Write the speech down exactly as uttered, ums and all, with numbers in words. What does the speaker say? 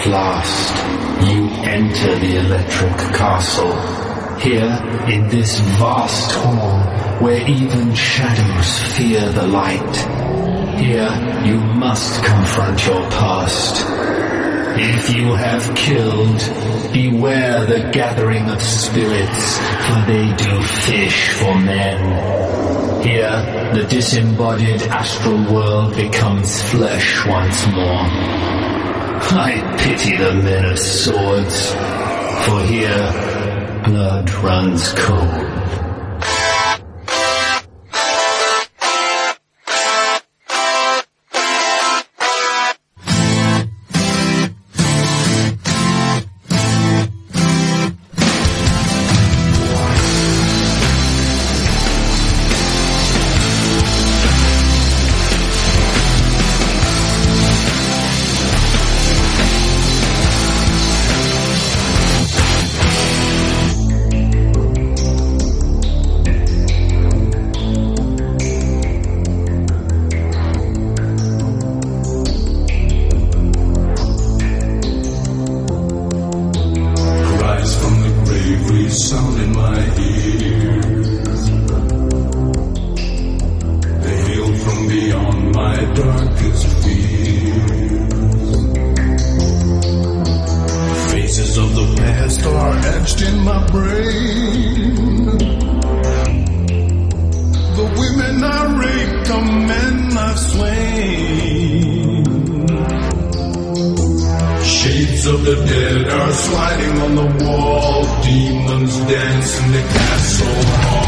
At last, you enter the electric castle. Here, in this vast hall, where even shadows fear the light. Here, you must confront your past. If you have killed, beware the gathering of spirits, for they do fish for men. Here, the disembodied astral world becomes flesh once more. I pity the men of swords, for here, blood runs cold. Sound in my ears. They hail from beyond my darkest fears. Faces of the past are etched in my brain. The women I raped, the men I've slain. Shades of the dead are sliding on the wall. Demons dance in the castle hall.